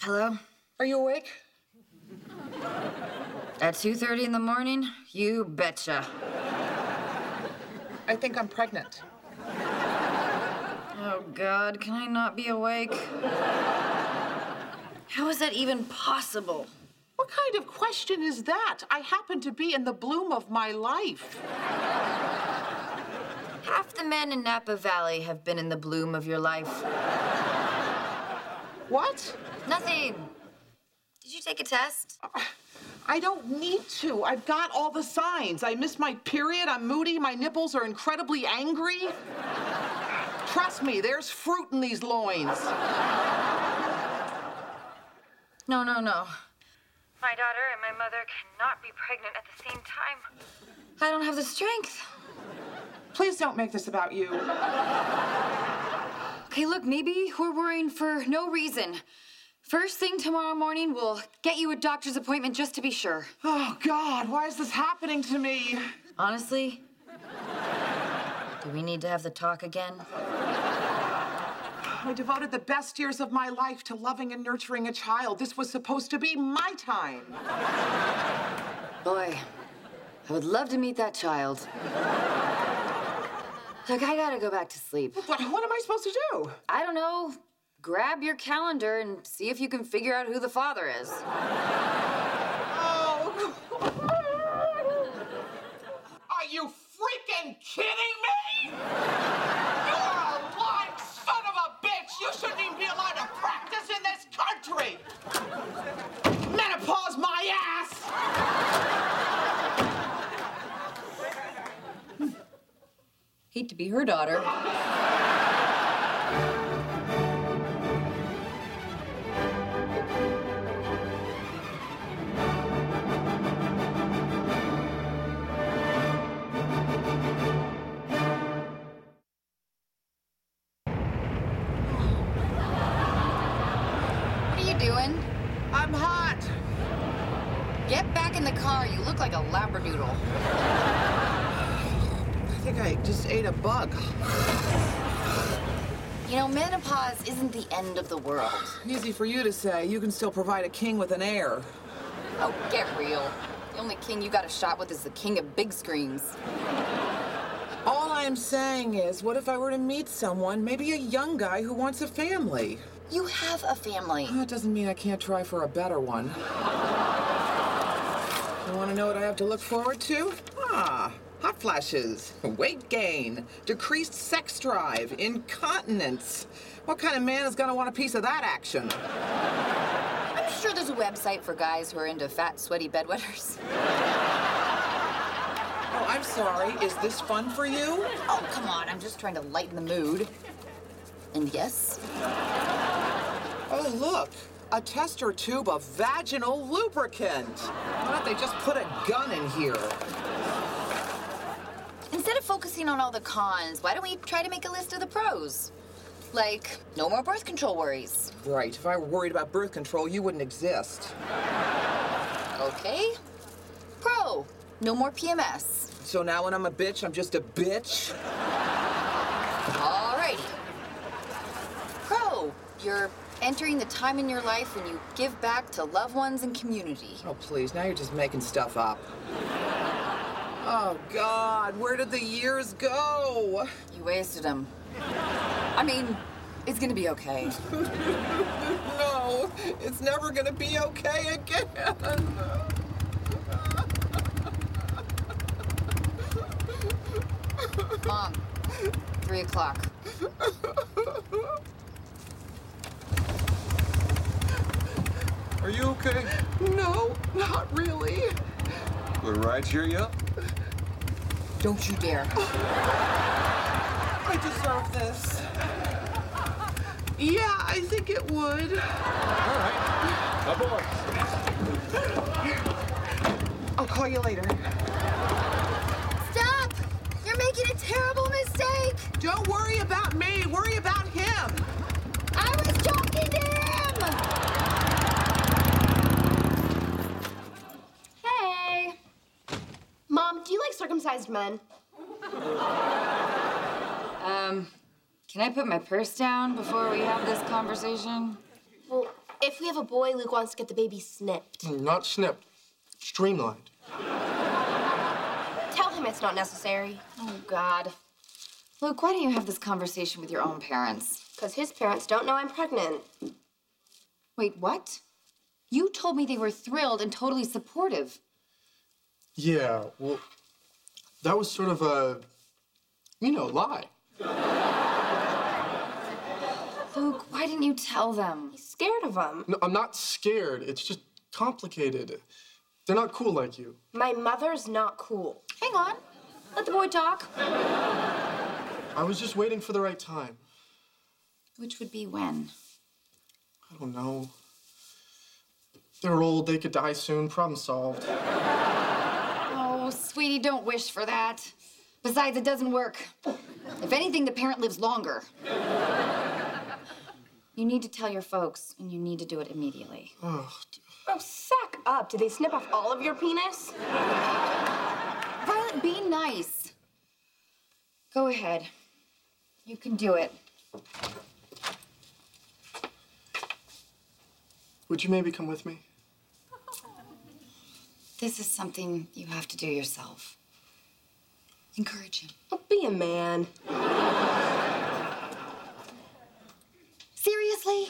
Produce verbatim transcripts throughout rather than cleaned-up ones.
Hello? Are you awake? At two thirty in the morning? You betcha. I think I'm pregnant. Oh, God, can I not be awake? How is that even possible? What kind of question is that? I happen to be in the bloom of my life. Half the men in Napa Valley have been in the bloom of your life. What? Nothing. Did you take a test? Uh, I don't need to. I've got all the signs. I missed my period. I'm moody. My nipples are incredibly angry. Trust me, there's fruit in these loins. No, no, no. My daughter and my mother cannot be pregnant at the same time. I don't have the strength. Please don't make this about you. Okay, look, maybe we're worrying for no reason. First thing tomorrow morning, we'll get you a doctor's appointment just to be sure. Oh, God, why is this happening to me? Honestly, do we need to have the talk again? I devoted the best years of my life to loving and nurturing a child. This was supposed to be my time. Boy, I would love to meet that child. Look, I gotta go back to sleep. What, what am I supposed to do? I don't know. Grab your calendar and see if you can figure out who the father is. Oh. Are you freaking kidding me? You're a lying son of a bitch! You shouldn't even be allowed to practice in this country! Menopause my ass! Hate to be her daughter. Doing? I'm hot. Get back in the car. You look like a labradoodle. I think I just ate a bug. You know, menopause isn't the end of the world. Easy for you to say. You can still provide a king with an heir. Oh, get real. The only king you got a shot with is the king of big screens. All I'm saying is, what if I were to meet someone, maybe a young guy who wants a family? You have a family. That doesn't mean I can't try for a better one. You want to know what I have to look forward to? Ah, hot flashes, weight gain, decreased sex drive, incontinence. What kind of man is going to want a piece of that action? I'm sure there's a website for guys who are into fat, sweaty bedwetters. Oh, I'm sorry. Is this fun for you? Oh, come on. I'm just trying to lighten the mood. And yes... Oh, look, a tester tube of vaginal lubricant. Why don't they just put a gun in here? Instead of focusing on all the cons, why don't we try to make a list of the pros? Like, no more birth control worries. Right, if I were worried about birth control, you wouldn't exist. Okay. Pro, no more P M S. So now when I'm a bitch, I'm just a bitch? Alrighty. Pro, you're entering the time in your life when you give back to loved ones and community. Oh, please, now you're just making stuff up. Oh, God, where did the years go? You wasted them. I mean, it's gonna be okay. No, it's never gonna be okay again. Mom, three o'clock. Are you okay? No, not really. Will the ride cheer you up? Don't you dare. I deserve this. Yeah, I think it would. All right. Aboard. I'll call you later. Stop! You're making a terrible mistake! Don't worry about me. Worry about him. I was talking to him! Hey! Mom, do you like circumcised men? Um, can I put my purse down before we have this conversation? Well, if we have a boy, Luke wants to get the baby snipped. Not snipped. Streamlined. Tell him it's not necessary. Oh, God. Luke, why don't you have this conversation with your own parents? Because his parents don't know I'm pregnant. Wait, what? You told me they were thrilled and totally supportive. Yeah, well, that was sort of a, you know, lie. Luke, why didn't you tell them? He's scared of him. No, I'm not scared. It's just complicated. They're not cool like you. My mother's not cool. Hang on. Let the boy talk. I was just waiting for the right time. Which would be when? I don't know. They're old, they could die soon, problem solved. Oh, sweetie, don't wish for that. Besides, it doesn't work. If anything, the parent lives longer. You need to tell your folks, and you need to do it immediately. Oh, Oh, sack up. Did they snip off all of your penis? Violet, be nice. Go ahead. You can do it. would you maybe come with me? This is something you have to do yourself. Encourage him. Oh, be a man. Seriously?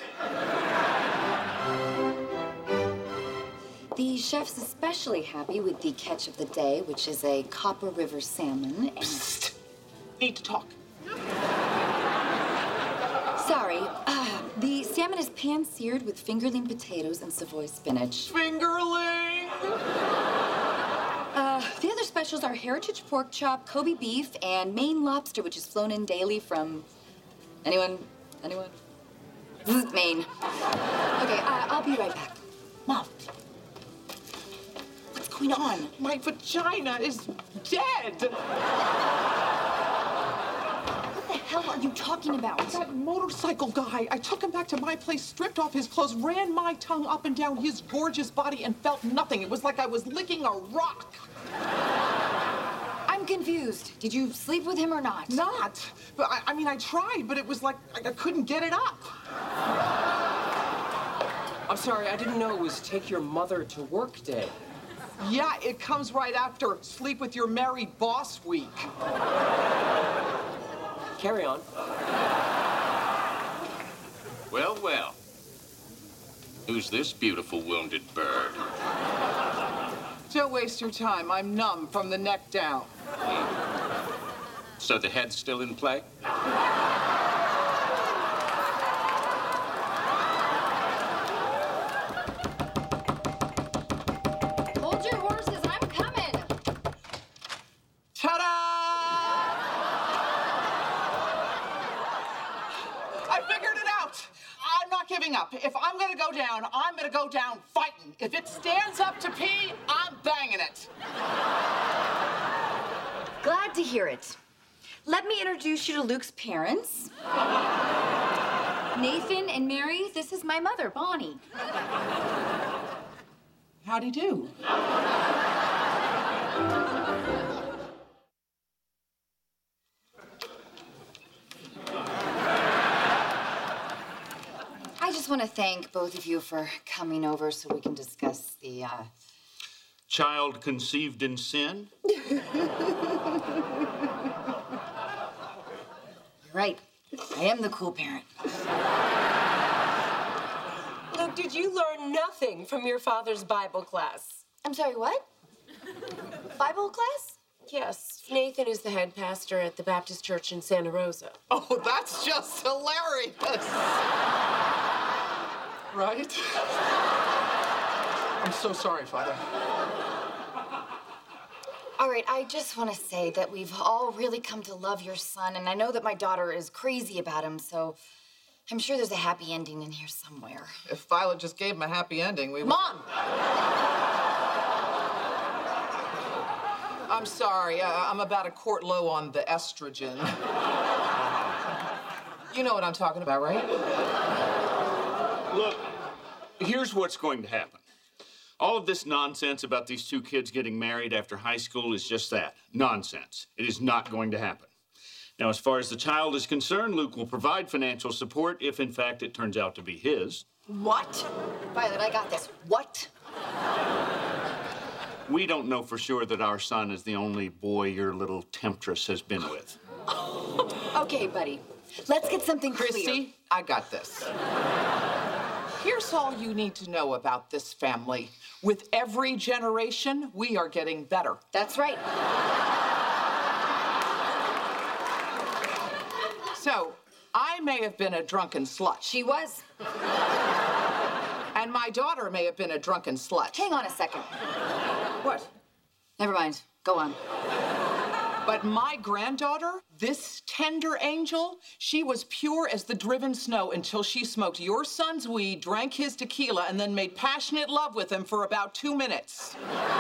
The chef's especially happy with the catch of the day, which is a Copper River salmon. And... Psst. Need to talk. Sorry. Uh, the salmon is pan-seared with fingerling potatoes and Savoy spinach. Fingerling! Uh, the other specials are heritage pork chop, Kobe beef, and Maine lobster, which is flown in daily from... Anyone? Anyone? Maine. Okay, uh, I'll be right back. Mom. What's going on? My vagina is dead. What the hell are you talking about? That motorcycle guy. I took him back to my place, stripped off his clothes, ran my tongue up and down his gorgeous body, and felt nothing. It was like I was licking a rock. I'm confused. Did you sleep with him or not? Not. But I, I mean, I tried, but it was like I, I couldn't get it up. I'm sorry, I didn't know it was take your mother to work day. Yeah, it comes right after sleep with your married boss week. Carry on. Well, well. Who's this beautiful wounded bird? Don't waste your time. I'm numb from the neck down. So the head's still in play? Hold your horses, I'm coming. Ta-da! I figured it out. I'm not giving up. If I'm gonna go down, I'm gonna go down fighting. If it stands up to pee, I'm banging it. Glad to hear it. Let me introduce you to Luke's parents. Nathan and Mary, this is my mother, Bonnie. How'd he do? I just want to thank both of you for coming over so we can discuss the, uh... Child conceived in sin? You're right. I am the cool parent. Luke, did you learn nothing from your father's Bible class? I'm sorry, what? Bible class? Yes, Nathan is the head pastor at the Baptist Church in Santa Rosa. Oh, that's just hilarious. Right? I'm so sorry, Father. All right, I just want to say that we've all really come to love your son, and I know that my daughter is crazy about him, so I'm sure there's a happy ending in here somewhere. If Violet just gave him a happy ending, we would... Mom! I'm sorry. Uh, I'm about a quart low on the estrogen. You know what I'm talking about, right? Look, here's what's going to happen. All of this nonsense about these two kids getting married after high school is just that, nonsense. It is not going to happen. Now, as far as the child is concerned, Luke will provide financial support if, in fact, it turns out to be his. What? Violet, I got this. What? We don't know for sure that our son is the only boy your little temptress has been with. Okay, buddy. Let's get something clear. Christy, I got this. Here's all you need to know about this family. With every generation, we are getting better. That's right. So, I may have been a drunken slut. She was. And my daughter may have been a drunken slut. Hang on a second. What? Never mind. Go on. But my granddaughter, this tender angel, she was pure as the driven snow until she smoked your son's weed, drank his tequila, and then made passionate love with him for about two minutes.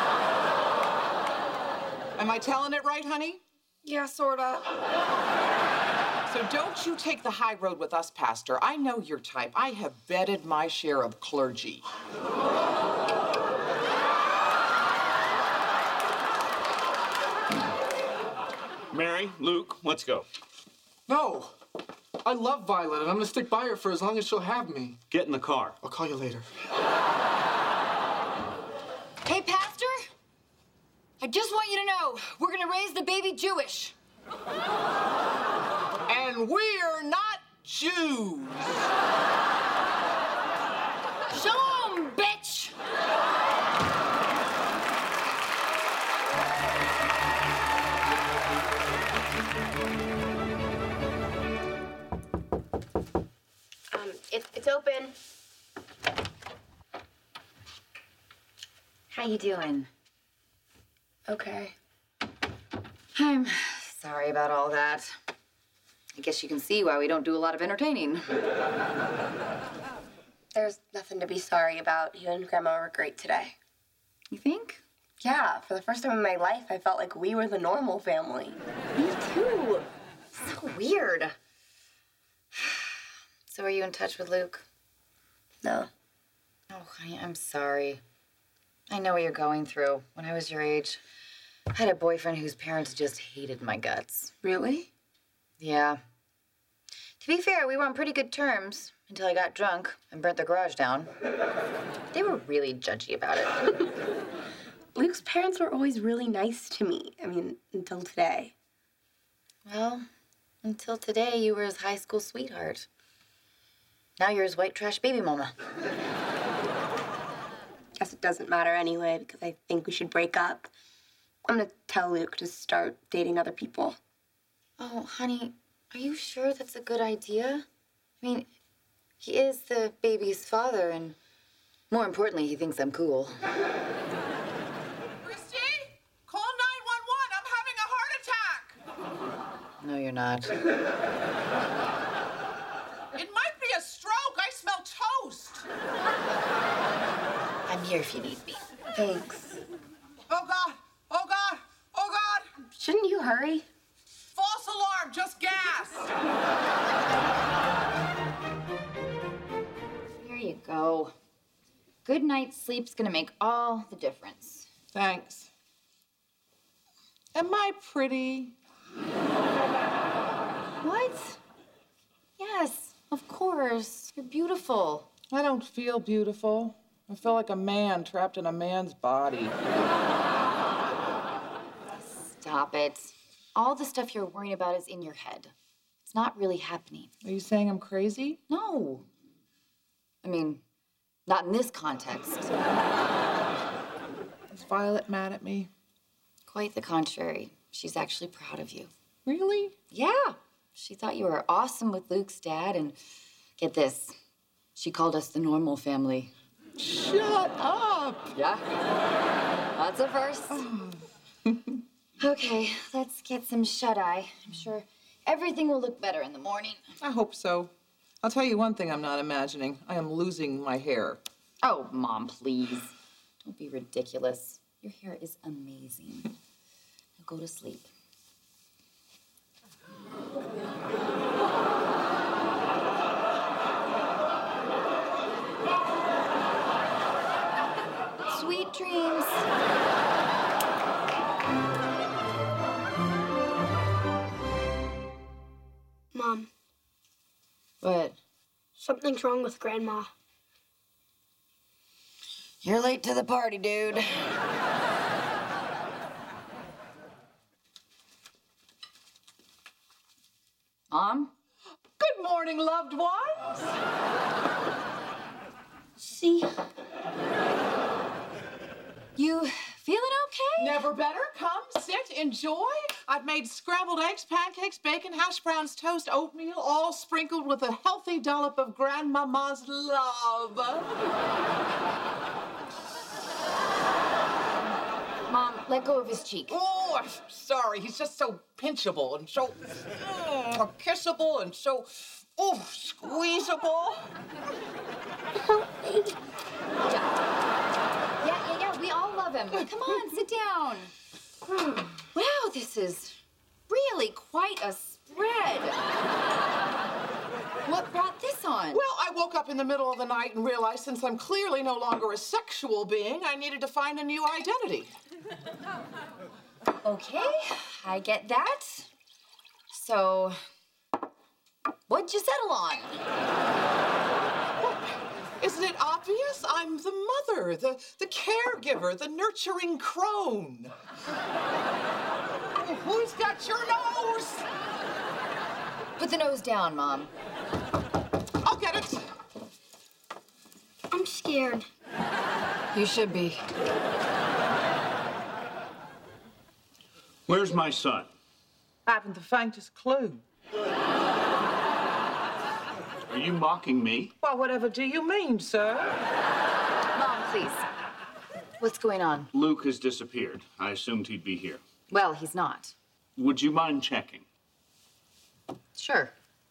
Am I telling it right, honey? Yeah, sorta. So don't you take the high road with us, Pastor. I know your type. I have vetted my share of clergy. Mary, Luke, let's go. No. I love Violet, and I'm gonna stick by her for as long as she'll have me. Get in the car. I'll call you later. Hey, Pastor? I just want you to know, we're gonna raise the baby Jewish. And we're not Jews. Shalom, bitch! Um, it, it's open. How you doing? Okay. I'm sorry about all that. I guess you can see why we don't do a lot of entertaining. There's nothing to be sorry about. You and Grandma were great today. You think? Yeah, for the first time in my life, I felt like we were the normal family. Me too. So weird. So are you in touch with Luke? No. Oh, honey, I'm sorry. I know what you're going through. When I was your age, I had a boyfriend whose parents just hated my guts. Really? Yeah. To be fair, we were on pretty good terms until I got drunk and burnt the garage down. They were really judgy about it. Luke's parents were always really nice to me. I mean, until today. Well, until today, you were his high school sweetheart. Now you're his white trash baby mama. Guess it doesn't matter anyway, because I think we should break up. I'm gonna tell Luke to start dating other people. Oh, honey, are you sure that's a good idea? I mean, he is the baby's father, and more importantly, he thinks I'm cool. Christy, call nine one one. I'm having a heart attack. No, you're not. It might be a stroke. I smell toast. I'm here if you need me. Thanks. Oh, God. Oh, God. Oh, God. Shouldn't you hurry? False alarm. Just gas. Here you go. Good night's sleep's gonna make all the difference. Thanks. Am I pretty? What? Yes, of course. You're beautiful. I don't feel beautiful. I feel like a man trapped in a man's body. Stop it. All the stuff you're worrying about is in your head. It's not really happening. Are you saying I'm crazy? No. I mean, not in this context. Is Violet mad at me? Quite the contrary. She's actually proud of you. Really? Yeah. She thought you were awesome with Luke's dad, and get this, she called us the normal family. Shut up! Yeah. That's a first. Okay, let's get some shut-eye. I'm sure everything will look better in the morning. I hope so. I'll tell you one thing I'm not imagining. I am losing my hair. Oh, Mom, please. Don't be ridiculous. Your hair is amazing. Now go to sleep. Sweet dreams. What? Something's wrong with Grandma. You're late to the party, dude. Mom? Good morning, loved ones. See? You feeling okay? Never better. Come, sit, enjoy. I've made scrambled eggs, pancakes, bacon, hash browns, toast, oatmeal, all sprinkled with a healthy dollop of Grandmama's love. Mom, let go of his cheek. Oh, I'm sorry. He's just so pinchable and so mm, kissable and so, oh, squeezable. Yeah, yeah, yeah, we all love him. Come on, sit down. Wow, this is really quite a spread. What brought this on? Well, I woke up in the middle of the night and realized since I'm clearly no longer a sexual being, I needed to find a new identity. Okay, I get that. So, what'd you settle on? Isn't it obvious? I'm the mother, the, the caregiver, the nurturing crone. Oh, who's got your nose? Put the nose down, Mom. I'll get it. I'm scared. You should be. Where's my son? I haven't the faintest clue. Are you mocking me? Well, whatever do you mean, sir? Mom, please. What's going on? Luke has disappeared. I assumed he'd be here. Well, he's not. Would you mind checking? Sure.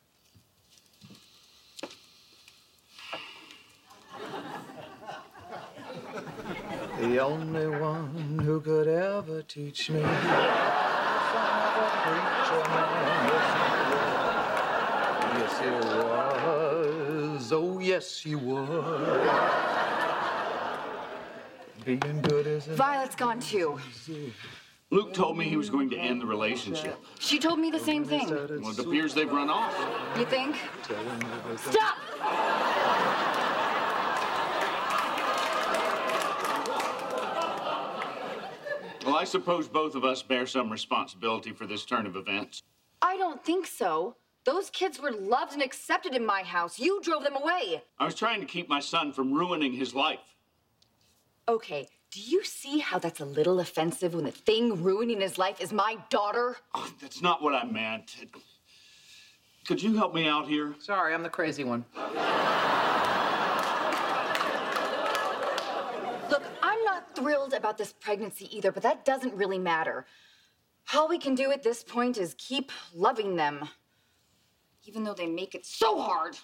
The only one who could ever teach me. Yes, he was. Oh, yes, he was. Being good as a... Violet's gone too. Luke told me he was going to end the relationship. She told me the same thing. Well, it appears they've run off. You think? Stop! Well, I suppose both of us bear some responsibility for this turn of events. I don't think so. Those kids were loved and accepted in my house. You drove them away. I was trying to keep my son from ruining his life. Okay, do you see how that's a little offensive when the thing ruining his life is my daughter? Oh, that's not what I meant. Could you help me out here? Sorry, I'm the crazy one. Look, I'm not thrilled about this pregnancy either, but that doesn't really matter. All we can do at this point is keep loving them, even though they make it so hard.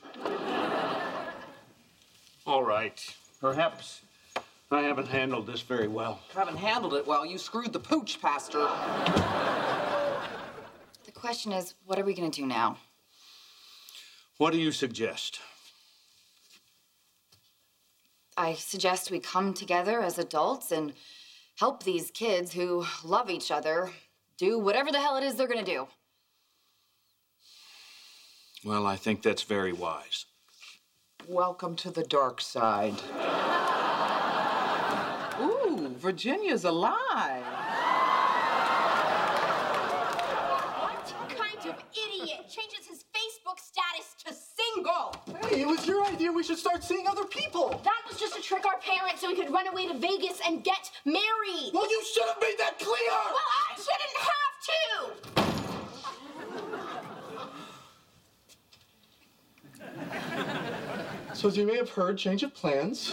All right. Perhaps I haven't handled this very well. You haven't handled it well. You screwed the pooch, Pastor. The question is, what are we gonna do now? What do you suggest? I suggest we come together as adults and help these kids who love each other do whatever the hell it is they're gonna do. Well, I think that's very wise. Welcome to the dark side. Ooh, Virginia's alive. What kind of idiot changes his Facebook status to single? Hey, it was your idea we should start seeing other people. That was just to trick our parents so we could run away to Vegas and get married. Well, you should have made that clear. Well, I shouldn't have to. So as you may have heard, change of plans.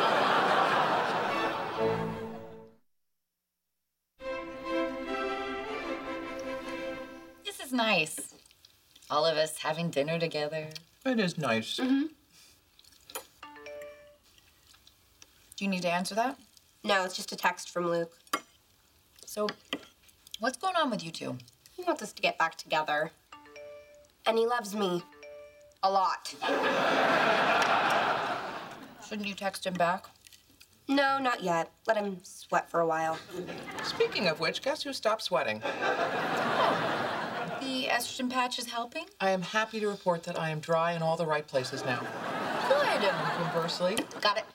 This is nice. All of us having dinner together. It is nice. Mm-hmm. Do you need to answer that? No, it's just a text from Luke. So, what's going on with you two? He wants us to get back together. And he loves me. A lot. Shouldn't you text him back? No, not yet. Let him sweat for a while. Speaking of which, guess who stopped sweating? The estrogen patch is helping? I am happy to report that I am dry in all the right places now. Good. Conversely, Got it.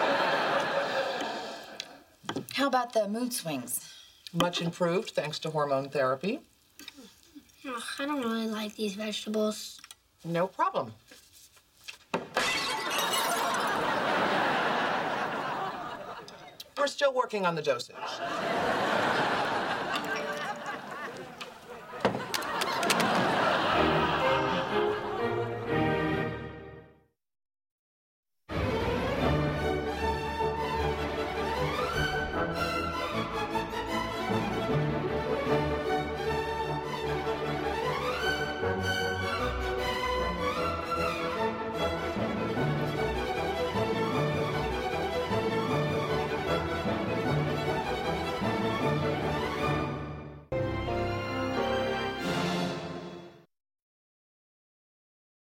How about the mood swings? much improved thanks to hormone therapy. Ugh, I don't really like these vegetables. No problem. We're still working on the dosage.